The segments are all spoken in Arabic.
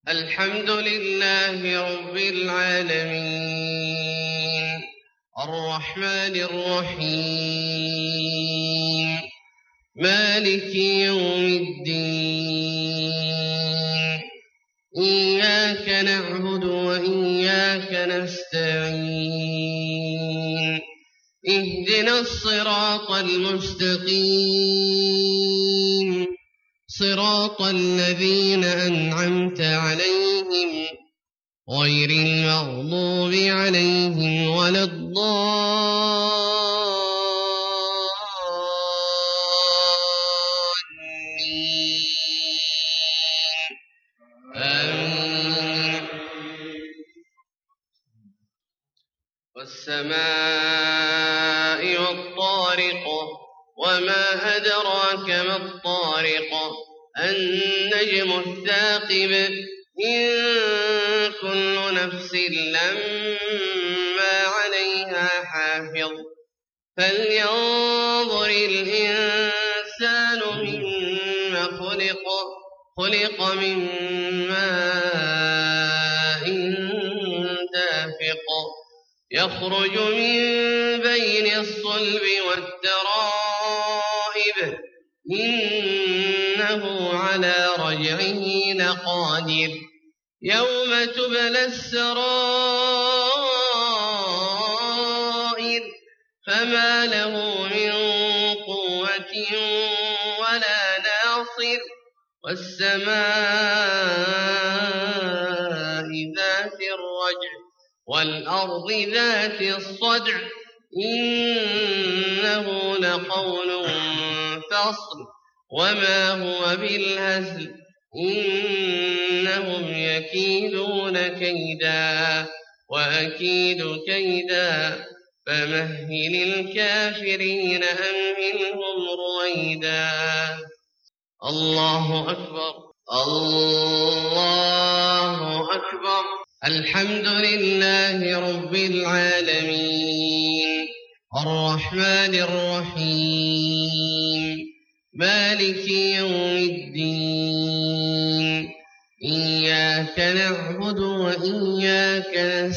الحمد لله رب العالمين الرحمن الرحيم مالك يوم الدين إياك نعبد وإياك نستعين اهدنا الصراط المستقيم صراط الذين أنعمت عليهم غير المغضوب عليهم ولا الضالين آمين. والسماء والطارق وما أدراك ما الطارق النجم الثاقب إن كل نفس لما عليها حافظ فلينظر الإنسان مما خلق من ماء دافق يخرج من بين الصلب والترائب إنه على رجعه لقادر يوم تبلى السرائر فما له من قوة ولا ناصر والسماء ذات الرجع والأرض ذات الصدع إنه لقول فصل وما هو بالهزل إنهم يكيدون كيدا وأكيد كيدا فمهل الكافرين أمهلهم رويدا الله أكبر الله أكبر الحمد لله رب العالمين الرحمن الرحيم مالك يوم الدين إياك نعبد وإياك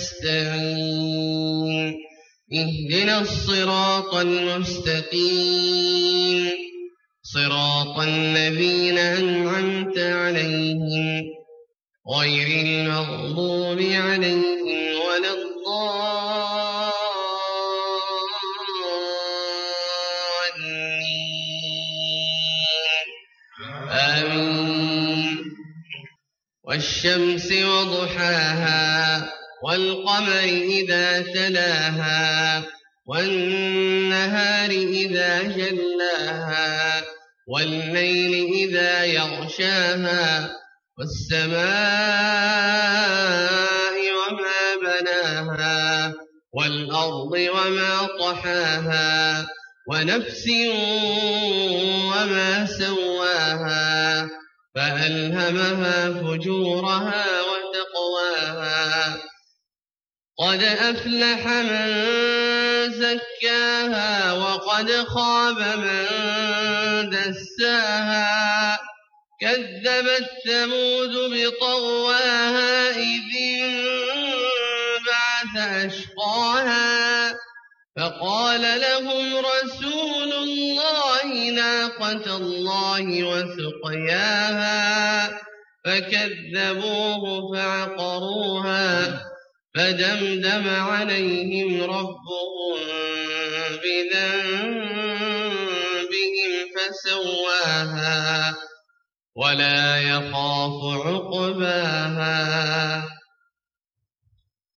نستعين اهدنا الصراط المستقيم صراط الذين أنعمت عليهم غير المغضوب عليهم ولا الضالين آمين. والشمس وضحاها والقمر إذا تلاها والنهار إذا جلاها والليل إذا يغشاها والسماء وما بناها والأرض وما طحاها ونفس وما سواها فألهمها فجورها وتقواها قد أفلح من زكاها وقد خاب من دساها كذبت ثمود بطغواها إذ انبعث أشقاها فقال لهم رسول الله ناقة الله وسقياها فكذبوه فعقروها فدمدم عليهم ربهم بذنبهم فسواها ولا يخاف عقباها